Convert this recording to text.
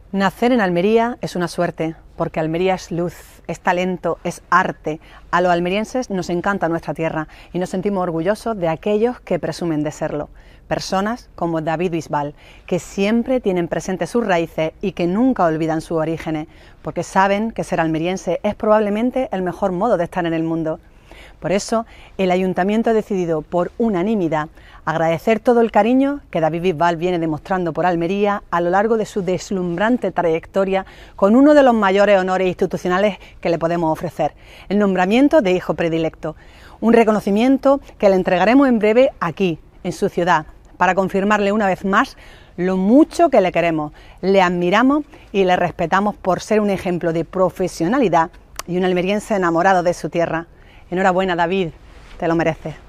Nacer en Almería es una suerte, porque Almería es luz, es talento, es arte. A los almerienses nos encanta nuestra tierra y nos sentimos orgullosos de aquellos que presumen de serlo. Personas como David Bisbal, que siempre tienen presentes sus raíces y que nunca olvidan sus orígenes, porque saben que ser almeriense es probablemente el mejor modo de estar en el mundo. Por eso, el Ayuntamiento ha decidido, por unanimidad, agradecer todo el cariño que David Bisbal viene demostrando por Almería a lo largo de su deslumbrante trayectoria con uno de los mayores honores institucionales que le podemos ofrecer, el nombramiento de hijo predilecto. Un reconocimiento que le entregaremos en breve aquí, en su ciudad, para confirmarle una vez más lo mucho que le queremos, le admiramos y le respetamos por ser un ejemplo de profesionalidad y un almeriense enamorado de su tierra. Enhorabuena, David, te lo mereces.